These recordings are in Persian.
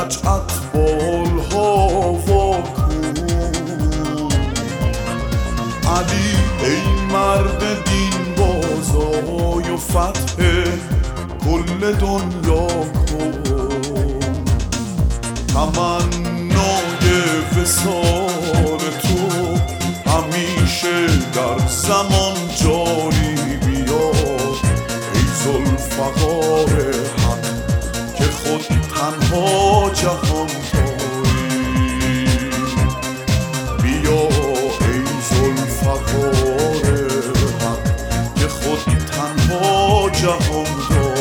نجعت بالهوا کن علی ای مرد دین بازای و فتح کل دنیا کن تمنای وصال تو همیشه در زمان جاری بیاد ای ذوالفقار حق که خود تنها جهان داری بیا ای ذوالفقار حق که خود تنها جهان داری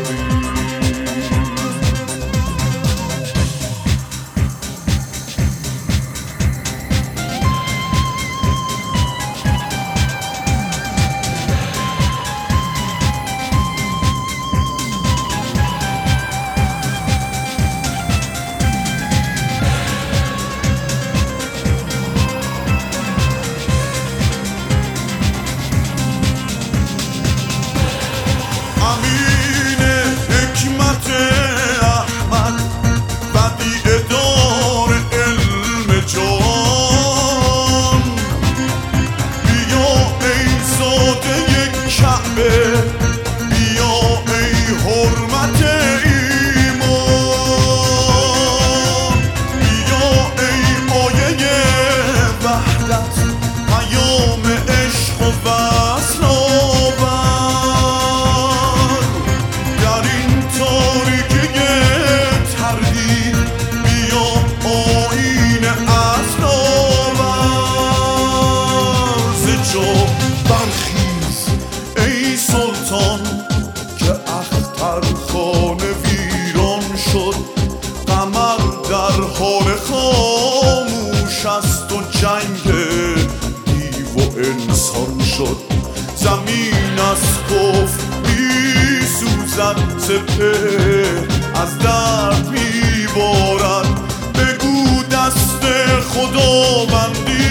که اخترخانه ویران شد قمر در حال خاموش است و جنگ دیو و انسان شد زمین از کفر می سوزد سپهر از درد می بارد بگو دست خداوندی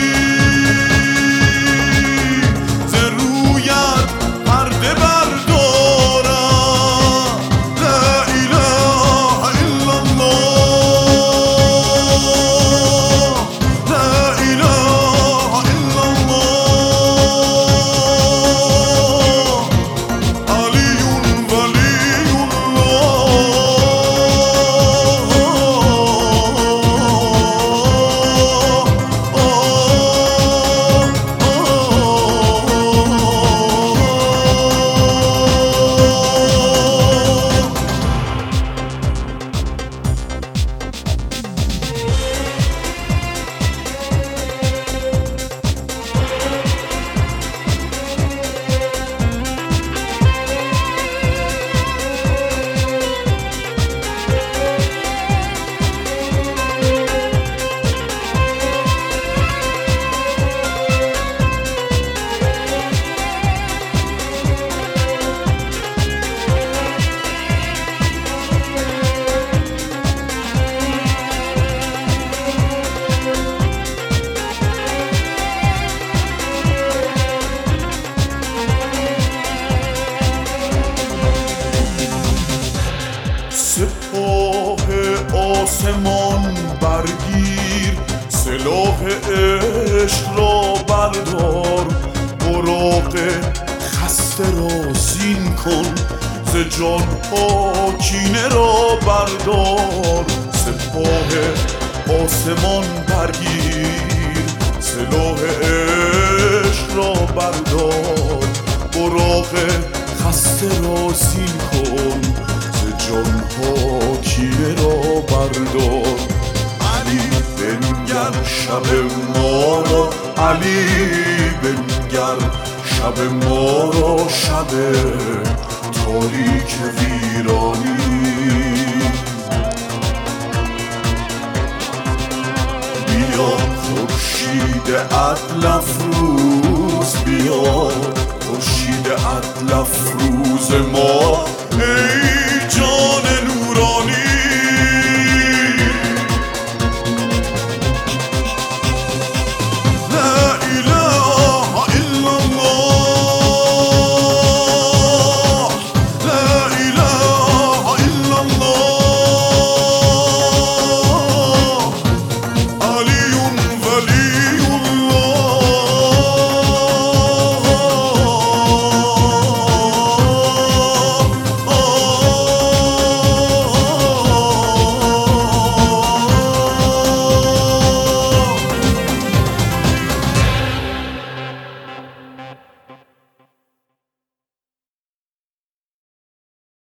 ز رویت پرده بردارم لا اله الا الله لا اله الا الله علی ولی سپاه آسمان برگیر سلاح عشق را بردار براق خسته را زین کن ز جان ها کینه را بردار سپاه آسمان برگیر سلاح عشق را بردار براق خسته را زین کن جان ها کینه را بردار علی بنگر شب ما را علی بنگر شب ما را شب تاریک ویرانی بیا خورشید عدل افروز بیا خورشید عدل افروز ما ای جان